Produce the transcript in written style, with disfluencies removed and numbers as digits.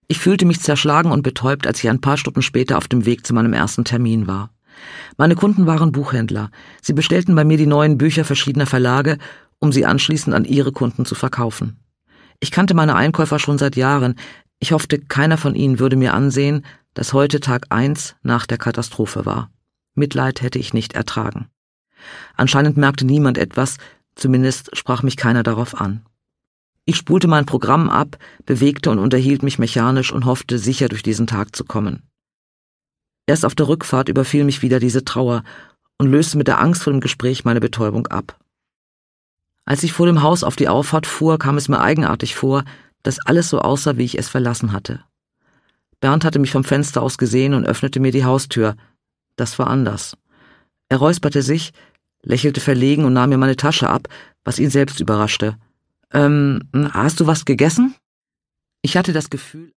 Ich fühlte mich zerschlagen und betäubt, als ich ein paar Stunden später auf dem Weg zu meinem ersten Termin war. Meine Kunden waren Buchhändler. Sie bestellten bei mir die neuen Bücher verschiedener Verlage, um sie anschließend an ihre Kunden zu verkaufen. Ich kannte meine Einkäufer schon seit Jahren. Ich hoffte, keiner von ihnen würde mir ansehen, dass heute Tag 1 nach der Katastrophe war. Mitleid hätte ich nicht ertragen. Anscheinend merkte niemand etwas, zumindest sprach mich keiner darauf an. Ich spulte mein Programm ab, bewegte und unterhielt mich mechanisch und hoffte, sicher durch diesen Tag zu kommen. Erst auf der Rückfahrt überfiel mich wieder diese Trauer und löste mit der Angst vor dem Gespräch meine Betäubung ab. Als ich vor dem Haus auf die Auffahrt fuhr, kam es mir eigenartig vor, dass alles so aussah, wie ich es verlassen hatte. Bernd hatte mich vom Fenster aus gesehen und öffnete mir die Haustür. Das war anders. Er räusperte sich, lächelte verlegen und nahm mir meine Tasche ab, was ihn selbst überraschte. Hast du was gegessen? Ich hatte das Gefühl,